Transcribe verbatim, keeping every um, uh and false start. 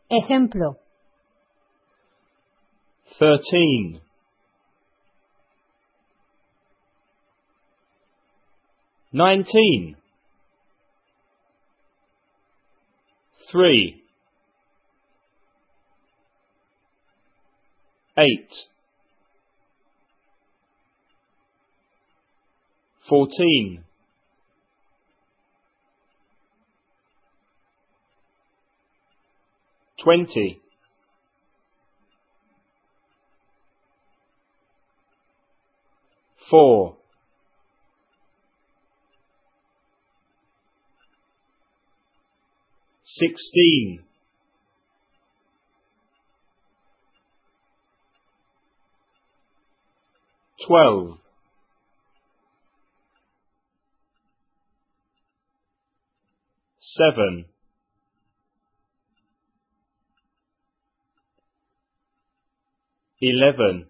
Ejemplo. thirteen, nineteen, three, eight, fourteen, twenty, four, sixteen, twelve, seven, eleven,